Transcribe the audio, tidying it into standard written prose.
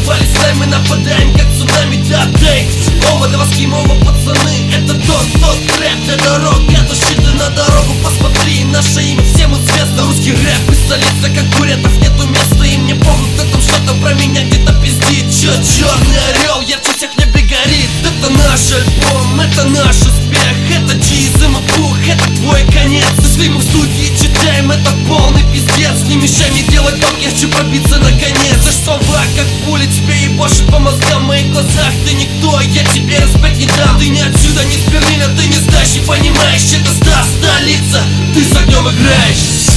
создавали стаи, мы нападаем как цунами. Да, тейк, Ова, для вас Кимова, пацаны. Это тот рэп, это рок, это щиты на дорогу. Посмотри, наше имя всем известно. Русский рэп и столица конкурентов, нету места. И мне похуй, кто там что-то про меня где-то пиздит. Чё, черный орел, ярче всех в небе горит. Это наш альбом, это наш успех. Это Джизм и Пух, это твой конец. Если мы в студии читаем, это полный пиздец. Не мешай мне делать дом, я хочу пробиться наконец. За слова, как пули, тебе ебошит по мозгам. В моих глазах ты никто, я тебе респект не дам. Ты не отсюда, не с Берлина, ты не сдашь, не понимаешь, это столица. Ты с огнем играешь.